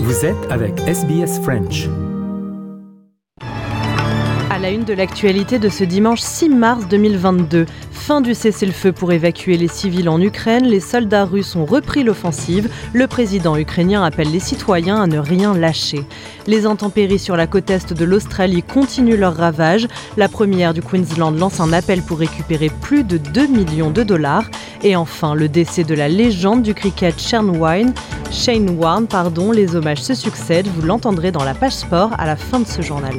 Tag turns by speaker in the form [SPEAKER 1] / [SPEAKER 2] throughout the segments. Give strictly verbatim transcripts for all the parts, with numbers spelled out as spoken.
[SPEAKER 1] Vous êtes avec S B S French.
[SPEAKER 2] À la une de l'actualité de ce dimanche six mars deux mille vingt-deux, fin du cessez-le-feu pour évacuer les civils en Ukraine, les soldats russes ont repris l'offensive, le président ukrainien appelle les citoyens à ne rien lâcher. Les intempéries sur la côte est de l'Australie continuent leurs ravages, la première du Queensland lance un appel pour récupérer plus de deux millions de dollars, et enfin le décès de la légende du cricket Shane Warne, Shane Warne, pardon, les hommages se succèdent, vous l'entendrez dans la page sport à la fin de ce journal.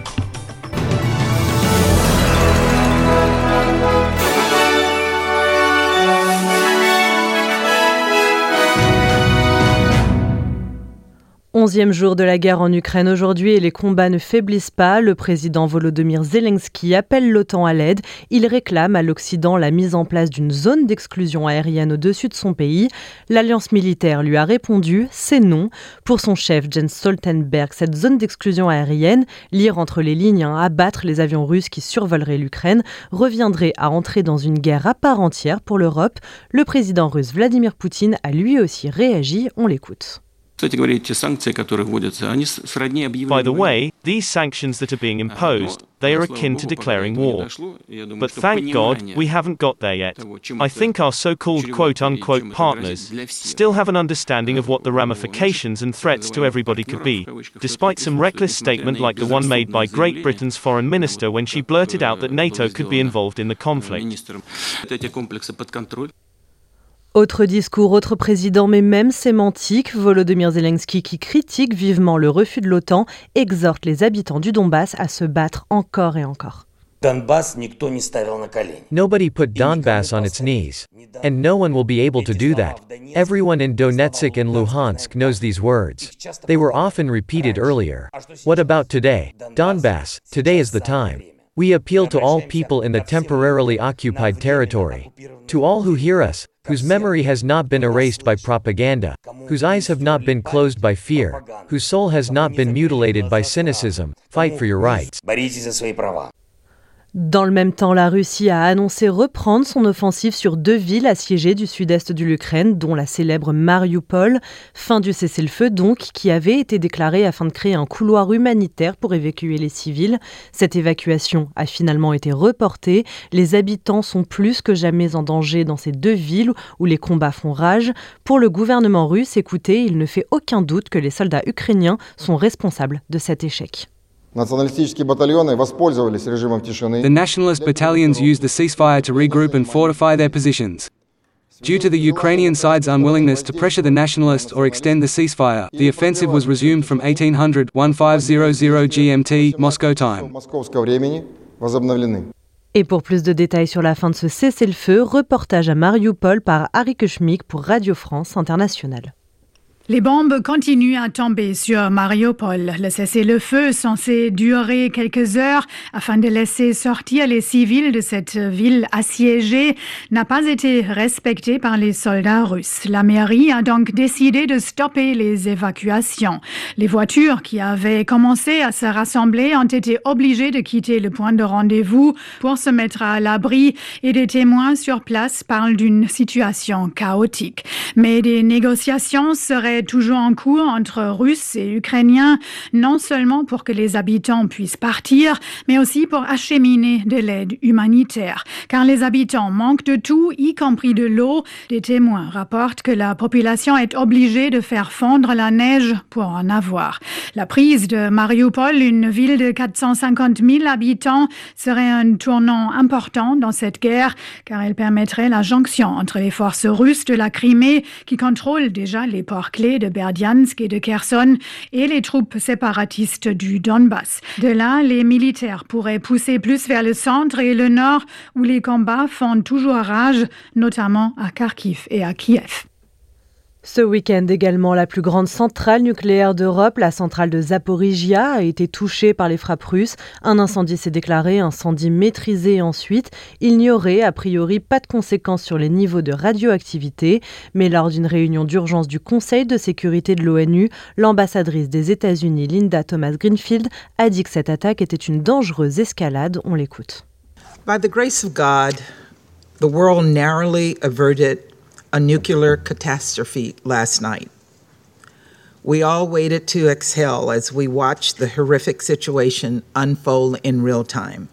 [SPEAKER 2] Onzième jour de la guerre en Ukraine aujourd'hui et les combats ne faiblissent pas. Le président Volodymyr Zelensky appelle l'OTAN à l'aide. Il réclame à l'Occident la mise en place d'une zone d'exclusion aérienne au-dessus de son pays. L'alliance militaire lui a répondu, c'est non. Pour son chef Jens Stoltenberg, cette zone d'exclusion aérienne, lire entre les lignes, hein, abattre les avions russes qui survoleraient l'Ukraine, reviendrait à entrer dans une guerre à part entière pour l'Europe. Le président russe Vladimir Poutine a lui aussi réagi, on l'écoute.
[SPEAKER 3] By the way, these sanctions that are being imposed, they are akin to declaring war. But thank God, we haven't got there yet. I think our so-called quote-unquote partners still have an understanding of what the ramifications and threats to everybody could be, despite some reckless statement like the one made by Great Britain's foreign minister when she blurted out that NATO could be involved in the conflict.
[SPEAKER 2] Autre discours, autre président, mais même sémantique, Volodymyr Zelensky qui critique vivement le refus de l'OTAN, exhorte les habitants du Donbass à se battre encore et encore.
[SPEAKER 4] Nobody put Donbass on its knees, and no one will be able to do that. Everyone in Donetsk and Luhansk knows these words. They were often repeated earlier. What about today? Donbass, today is the time. We appeal to all people in the temporarily occupied territory. To all who hear us, whose memory has not been erased by propaganda, whose eyes have not been closed by fear, whose soul has not been mutilated by cynicism, fight for your rights.
[SPEAKER 2] Dans le même temps, la Russie a annoncé reprendre son offensive sur deux villes assiégées du sud-est de l'Ukraine, dont la célèbre Mariupol. Fin du cessez-le-feu donc, qui avait été déclaré afin de créer un couloir humanitaire pour évacuer les civils. Cette évacuation a finalement été reportée. Les habitants sont plus que jamais en danger dans ces deux villes où les combats font rage. Pour le gouvernement russe, écoutez, il ne fait aucun doute que les soldats ukrainiens sont responsables de cet échec.
[SPEAKER 5] The nationalist battalions used the ceasefire to regroup and fortify their positions. Due to the Ukrainian side's unwillingness to pressure the nationalists or extend the ceasefire, the offensive was resumed from eighteen hundred fifteen G M T, Moscow time.
[SPEAKER 2] Et pour plus de détails sur la fin de ce cessez-le-feu, reportage à Mariupol par Harry Kushmik pour Radio France Internationale.
[SPEAKER 6] Les bombes continuent à tomber sur Mariupol. Le cessez-le-feu censé durer quelques heures afin de laisser sortir les civils de cette ville assiégée n'a pas été respecté par les soldats russes. La mairie a donc décidé de stopper les évacuations. Les voitures qui avaient commencé à se rassembler ont été obligées de quitter le point de rendez-vous pour se mettre à l'abri et des témoins sur place parlent d'une situation chaotique. Mais des négociations seraient toujours en cours entre Russes et Ukrainiens, non seulement pour que les habitants puissent partir, mais aussi pour acheminer de l'aide humanitaire. Car les habitants manquent de tout, y compris de l'eau. Des témoins rapportent que la population est obligée de faire fondre la neige pour en avoir. La prise de Mariupol, une ville de quatre cent cinquante mille habitants, serait un tournant important dans cette guerre, car elle permettrait la jonction entre les forces russes de la Crimée, qui contrôlent déjà les ports clés de Berdyansk et de Kherson, et les troupes séparatistes du Donbass. De là, les militaires pourraient pousser plus vers le centre et le nord, où les combats font toujours rage, notamment à Kharkiv et à Kiev.
[SPEAKER 2] Ce week-end également, la plus grande centrale nucléaire d'Europe, la centrale de Zaporijia, a été touchée par les frappes russes. Un incendie s'est déclaré, incendie maîtrisé ensuite. Il n'y aurait a priori pas de conséquences sur les niveaux de radioactivité. Mais lors d'une réunion d'urgence du Conseil de sécurité de l'ONU, l'ambassadrice des États-Unis, Linda Thomas-Greenfield, a dit que cette attaque était une dangereuse escalade. On l'écoute.
[SPEAKER 7] By the grace of God, the world narrowly averted a nuclear catastrophe last night. We all waited to exhale as we watched the horrific situation unfold in real time.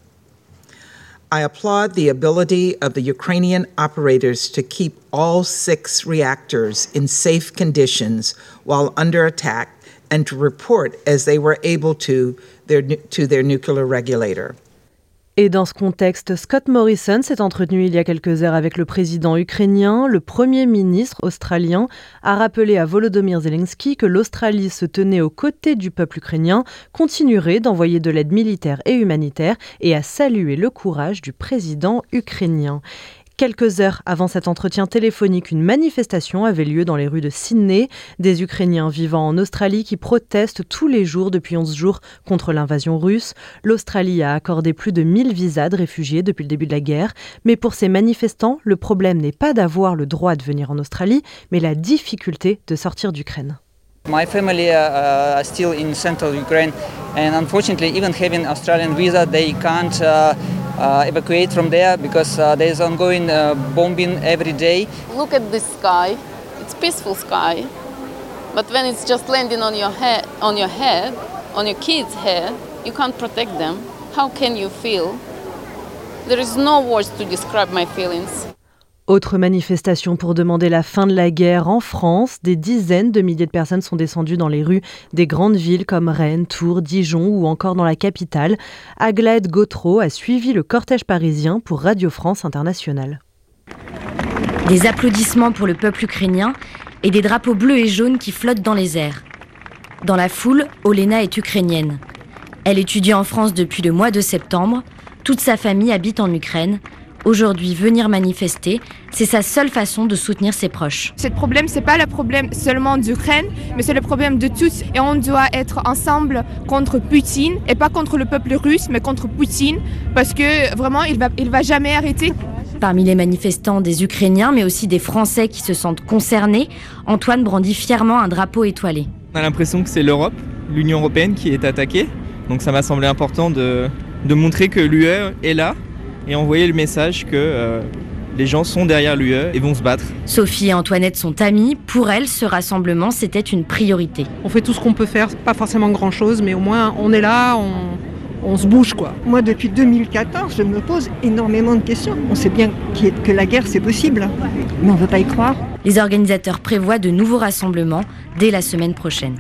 [SPEAKER 7] I applaud the ability of the Ukrainian operators to keep all six reactors in safe conditions while under attack and to report as they were able to their, to their nuclear regulator.
[SPEAKER 2] Et dans ce contexte, Scott Morrison s'est entretenu il y a quelques heures avec le président ukrainien. Le premier ministre australien a rappelé à Volodymyr Zelensky que l'Australie se tenait aux côtés du peuple ukrainien, continuerait d'envoyer de l'aide militaire et humanitaire et a salué le courage du président ukrainien. Quelques heures avant cet entretien téléphonique, une manifestation avait lieu dans les rues de Sydney. Des Ukrainiens vivant en Australie qui protestent tous les jours depuis onze jours contre l'invasion russe. L'Australie a accordé plus de mille visas de réfugiés depuis le début de la guerre. Mais pour ces manifestants, le problème n'est pas d'avoir le droit de venir en Australie, mais la difficulté de sortir d'Ukraine.
[SPEAKER 8] My family uh, are still in central Ukraine, and unfortunately, even having Australian visa, they can't uh, uh, evacuate from there because uh, there is ongoing uh, bombing every day.
[SPEAKER 9] Look at this sky; it's peaceful sky, but when it's just landing on your head, on your head, on your kids' head, you can't protect them. How can you feel? There is no words to describe my feelings.
[SPEAKER 2] Autre manifestation pour demander la fin de la guerre en France. Des dizaines de milliers de personnes sont descendues dans les rues des grandes villes comme Rennes, Tours, Dijon ou encore dans la capitale. Aglaé Gautreau a suivi le cortège parisien pour Radio France Internationale.
[SPEAKER 10] Des applaudissements pour le peuple ukrainien et des drapeaux bleus et jaunes qui flottent dans les airs. Dans la foule, Olena est ukrainienne. Elle étudie en France depuis le mois de septembre. Toute sa famille habite en Ukraine. Aujourd'hui, venir manifester, c'est sa seule façon de soutenir ses proches.
[SPEAKER 11] Ce problème, ce n'est pas le problème seulement d'Ukraine, mais c'est le problème de tous. Et on doit être ensemble contre Poutine, et pas contre le peuple russe, mais contre Poutine, parce que vraiment, il va, il va jamais arrêter.
[SPEAKER 10] Parmi les manifestants, des Ukrainiens, mais aussi des Français qui se sentent concernés, Antoine brandit fièrement un drapeau étoilé.
[SPEAKER 12] On a l'impression que c'est l'Europe, l'Union européenne qui est attaquée. Donc ça m'a semblé important de, de montrer que l'U E est là, et envoyer le message que euh, les gens sont derrière l'U E et vont se battre.
[SPEAKER 10] Sophie et Antoinette sont amies. Pour elles, ce rassemblement, c'était une priorité.
[SPEAKER 13] On fait tout ce qu'on peut faire, pas forcément grand-chose, mais au moins on est là, on, on se bouge, quoi.
[SPEAKER 14] Moi, depuis deux mille quatorze, je me pose énormément de questions. On sait bien que la guerre, c'est possible, mais on ne veut pas y croire.
[SPEAKER 10] Les organisateurs prévoient de nouveaux rassemblements dès la semaine prochaine.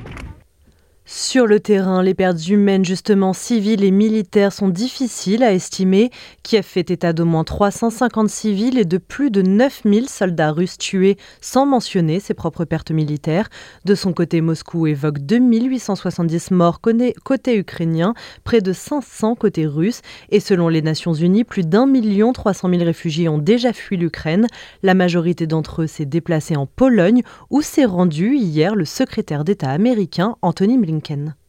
[SPEAKER 2] Sur le terrain, les pertes humaines, justement civiles et militaires, sont difficiles à estimer. Kiev fait état d'au moins trois cent cinquante civils et de plus de neuf mille soldats russes tués, sans mentionner ses propres pertes militaires. De son côté, Moscou évoque deux mille huit cent soixante-dix morts côté ukrainien, près de cinq cents côté russe. Et selon les Nations Unies, plus d'un million trois cent mille réfugiés ont déjà fui l'Ukraine. La majorité d'entre eux s'est déplacée en Pologne, où s'est rendu hier le secrétaire d'État américain Antony Blinken.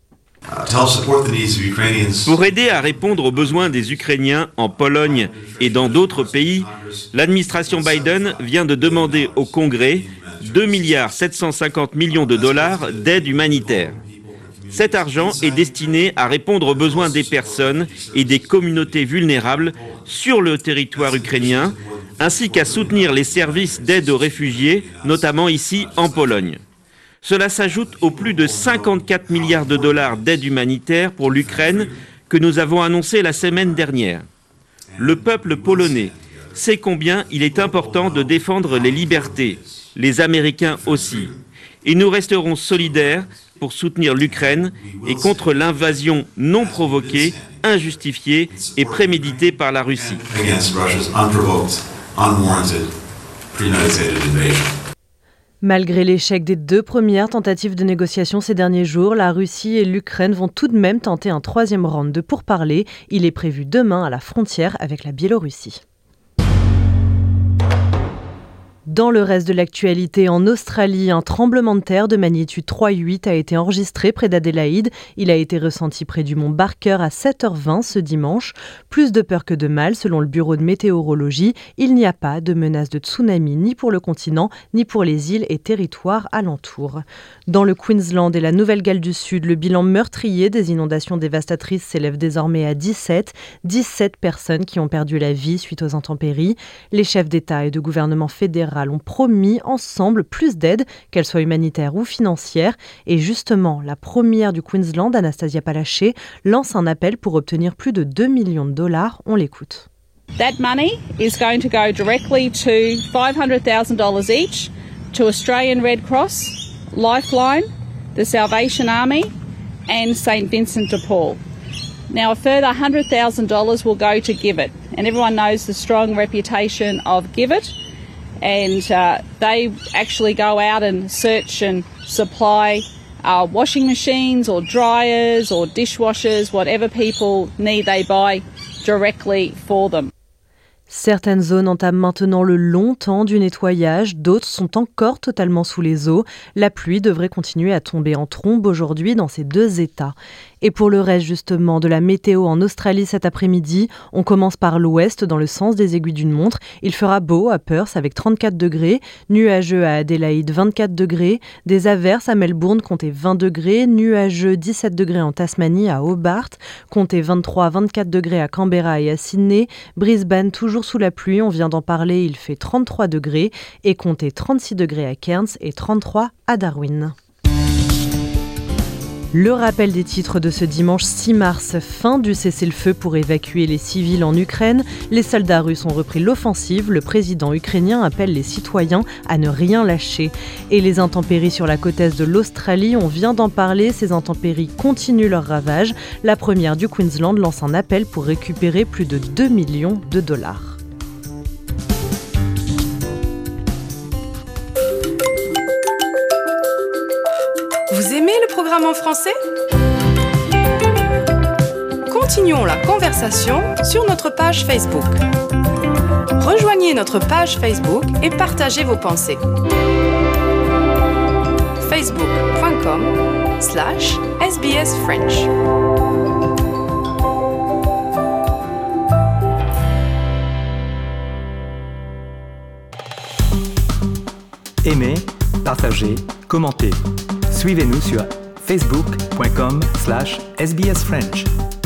[SPEAKER 15] Pour aider à répondre aux besoins des Ukrainiens en Pologne et dans d'autres pays, l'administration Biden vient de demander au Congrès deux milliards sept cent cinquante millions de dollars d'aide humanitaire. Cet argent est destiné à répondre aux besoins des personnes et des communautés vulnérables sur le territoire ukrainien, ainsi qu'à soutenir les services d'aide aux réfugiés, notamment ici en Pologne. Cela s'ajoute aux plus de cinquante-quatre milliards de dollars d'aide humanitaire pour l'Ukraine que nous avons annoncé la semaine dernière. Le peuple polonais sait combien il est important de défendre les libertés, les Américains aussi. Et nous resterons solidaires pour soutenir l'Ukraine et contre l'invasion non provoquée, injustifiée et préméditée par la Russie.
[SPEAKER 2] Malgré l'échec des deux premières tentatives de négociation ces derniers jours, la Russie et l'Ukraine vont tout de même tenter un troisième round de pourparlers. Il est prévu demain à la frontière avec la Biélorussie. Dans le reste de l'actualité, en Australie, un tremblement de terre de magnitude trois virgule huit a été enregistré près d'Adélaïde. Il a été ressenti près du mont Barker à sept heures vingt ce dimanche. Plus de peur que de mal, selon le bureau de météorologie. Il n'y a pas de menace de tsunami ni pour le continent, ni pour les îles et territoires alentours. Dans le Queensland et la Nouvelle-Galles du Sud, le bilan meurtrier des inondations dévastatrices s'élève désormais à dix-sept. dix-sept personnes qui ont perdu la vie suite aux intempéries. Les chefs d'État et de gouvernement fédéral fédérales ont promis ensemble plus d'aide, qu'elle soit humanitaire ou financière. Et justement, la première du Queensland, Anastasia Palaszczuk, lance un appel pour obtenir plus de deux millions de dollars. On l'écoute.
[SPEAKER 16] That money is going to go directly to five hundred thousand dollars each to Australian Red Cross, Lifeline, the Salvation Army and Saint Vincent de Paul. Now a further one hundred thousand dollars will go to GiveIt, and everyone knows the strong reputation of GiveIt, and uh, they actually go out and search and supply uh, washing machines or dryers or dishwashers, whatever people need, they buy directly for them.
[SPEAKER 2] Certaines zones entament maintenant le long temps du nettoyage, d'autres sont encore totalement sous les eaux. La pluie devrait continuer à tomber en trombe aujourd'hui dans ces deux États. Et pour le reste justement de la météo en Australie cet après-midi, on commence par l'ouest dans le sens des aiguilles d'une montre. Il fera beau à Perth avec trente-quatre degrés, nuageux à Adélaïde vingt-quatre degrés, des averses à Melbourne comptez vingt degrés, nuageux dix-sept degrés en Tasmanie à Hobart, comptez vingt-trois à vingt-quatre degrés à Canberra et à Sydney, Brisbane toujours sous la pluie, on vient d'en parler, il fait trente-trois degrés et comptez trente-six degrés à Cairns et trente-trois à Darwin. Le rappel des titres de ce dimanche six mars, fin du cessez-le-feu pour évacuer les civils en Ukraine. Les soldats russes ont repris l'offensive. Le président ukrainien appelle les citoyens à ne rien lâcher. Et les intempéries sur la côte est de l'Australie, on vient d'en parler. Ces intempéries continuent leur ravage. La première du Queensland lance un appel pour récupérer plus de deux millions de dollars.
[SPEAKER 17] Vous aimez le programme en français ? Continuons la conversation sur notre page Facebook. Rejoignez notre page Facebook et partagez vos pensées. facebook.com slash sbsfrench.
[SPEAKER 1] Aimez, partagez, commentez. Suivez-nous sur facebook.com slash sbsfrench.